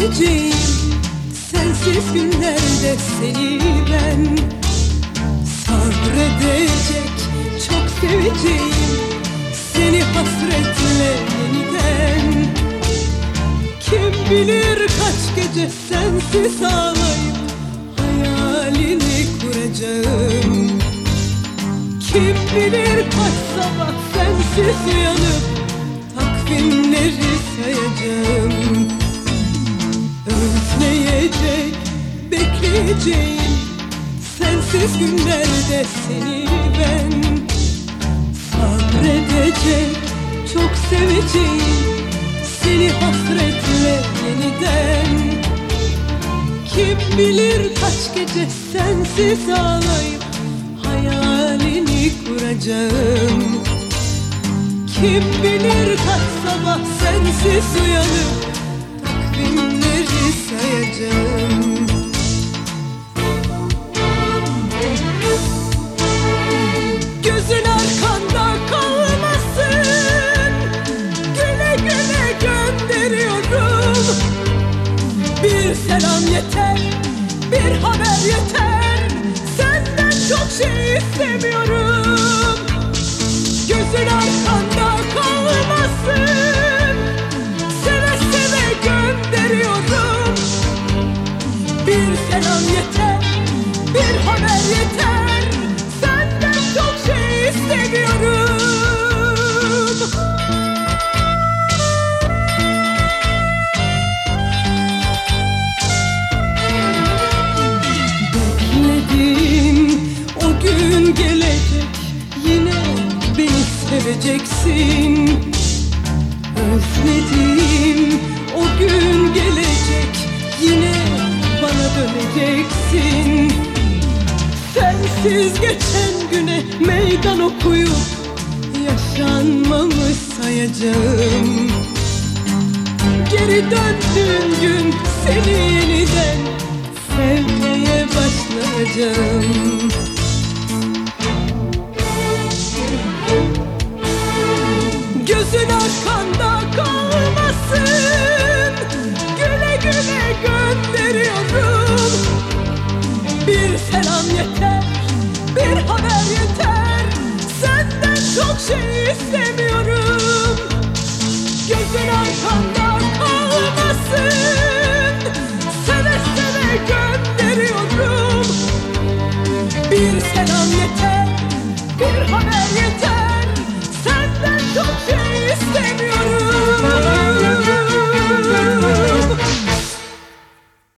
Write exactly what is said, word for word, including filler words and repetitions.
seveceğim, sensiz günlerde seni ben. Sabredecek, çok seveceğim, seni hasretle yeniden. Kim bilir kaç gece sensiz ağlayıp hayalini kuracağım. Kim bilir kaç sabah sensiz uyanıp takvimleri sayacağım. Özleyecek, bekleyeceğim, sensiz günlerde seni ben. Sabredecek, çok seveceğim, seni hasretle yeniden. Kim bilir kaç gece sensiz ağlayıp hayalini kuracağım. Kim bilir kaç sabah sensiz uyanıp takvimleri sayacağım. Gözün arkanda kalmasın, güle güle gönderiyorum. Bir selam yeter, bir haber yeter, senden çok şey istemiyorum. Gözün arkanda kalmasın, seve seve gönderiyorum. Bir selam yeter, bir haber yeter, senden çok şey istemiyorum. Bekledim, o gün gelecek, yine beni seveceksin. Özledim, o gün gelecek, yine bana döneceksin. Sensiz geçen güne meydan okuyup yaşanmamış sayacağım. Geri döndüğün gün seni yeniden sevmeye başlayacağım. Gözün arkanda kalmasın, güle güle gönderiyorum. Bir selam yeter, bir haber yeter, senden çok şey istemiyorum. Gözün arkanda kalmasın,